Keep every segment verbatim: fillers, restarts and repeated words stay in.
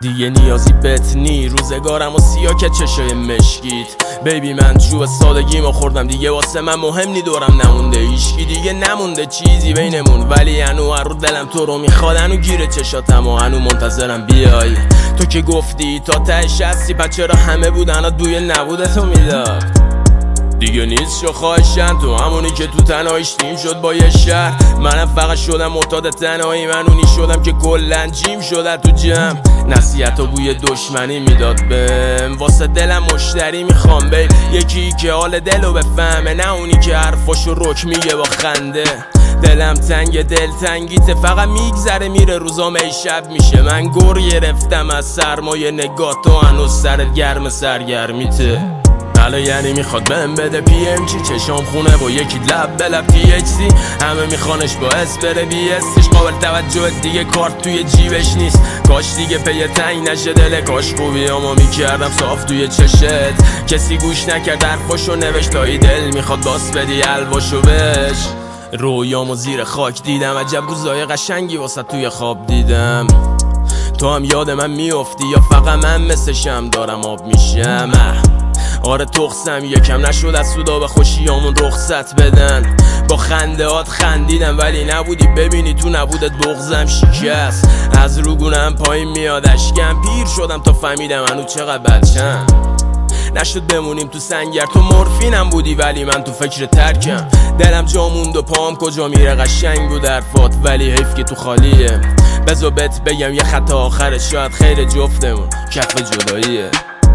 دیگه نیازی بهت نی، روزگارم و سیاه که چشای مشکیت. بیبی من چوب سادگیمو خوردم، دیگه واسه من مهم نی دورم نمونده هیشکی، دیگه نمونده چیزی بینمون، ولی هنو هر رو دلم تو رو میخواد، هنو گیره چشاتم و هنو منتظرم بیای. تو که گفتی تا تهش هستی، پس چرا همه بودن بوی نبوده تو میداد؟ دیگه نیست شو خواهشن، تو همونی که تو تنهاییش تیم شد با یه شهر. منم فقط شدم معتاد تنهایی، من اونی شدم که کلن جیم شده تو جمع. نصیحت و بوی دشمنی میداد بهم، واسه دلم مشتری میخوام بی، یکی که حال دلو بفهمه، نه اونی که حرفاشو رک میگه با خنده. دلم تنگ دل تنگیته، فقط میگذره میره روزام ای شب میشه. من گر گرفتم از سرمایه نگاه، تو هنوز سرت گرم سرگرمیته. حالا یعنی میخواد بهم بده پی ام چی، چشام خونه با یکی لب به لب تی اچ سی. همه میخوانش باعث بره بی استش، قابل توجه دیگه کارت توی جیبش نیست. کاش دیگه پی تنگ نشه دل، کاش خوبی اما میکردم صاف توی چشت. کسی گوش نکرد حرفاشو نوشت، تایی دل میخواد باس بدی الواشو بش. رویامو زیر خاک دیدم، عجب روزای قشنگی واسه توی خواب دیدم. تو هم یاد من میافتی یا فقط من مثلشم دارم آب میشم؟ آره تخصم یکم نشد از سودا به خوشیامون رخصت بدن. با خنده هات خندیدم ولی نبودی، ببینی تو نبودت بغزم شکست. از روگونم پایین میاد اشکم، پیر شدم تا فهمیدم هنو چقدر بچم. نشد بمونیم تو سنگر، تو مورفینم بودی ولی من تو فکر ترکم. دلم جا موند و پام کجا میره، قشنگ بود حرفات ولی حیف که تو خالیه. بذار بهت بگم یه خط آخره، شاید خیر جفتمون کف جداییه.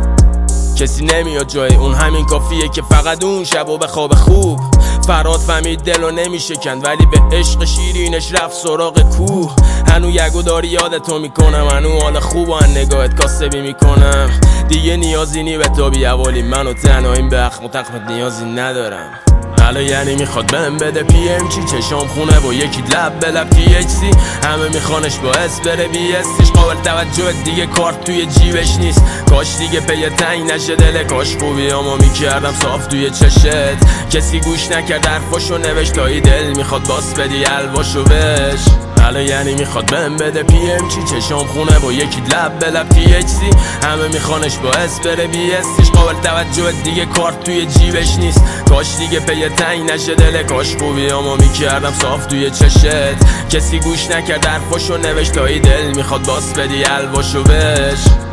کسی نمیاد جای اون، همین کافیه که فقط اون شب و به خواب خوب. فراد فهمید دلو نمیشکند ولی به عشق شیرینش رفت سراغ کوه. هنو یگو داری یادتو میکنم، هنو حال خوب و هن نگاهت کاسبی میکنم. دیگه نیازی نی به تو بیاولی، منو تنهاییم به اخم و تخمت نیازی ندارم. حالا یعنی میخواد بهم بده پی ام چی، چشام خونه با یکی لب به لب تی اچ سی. همه میخوانش باعث بره بی استش، قابل توجه دیگه کارت توی جیبش نیست. کاش دیگه پی تنگ نشه دل، کاش خوبی اما میکردم صاف توی چشت. کسی گوش نکرد حرفاشو نوشت، تایی دل میخواد باس بدی الواشو بش. حالا یعنی میخواد بهم بده پی ام چی، چشام خونه با یکی لب به لب تی اچ سی. همه میخوانش باعث بره بی استش، قابل توجه دیگه کارت توی جیبش نیست. کاش دیگه پی تنگ نشه دل، کاش خوبی اما میکردم صاف توی چشت. کسی گوش نکرد حرفاشو نوشت، تایی دل میخواد باس بدی الواشو بش.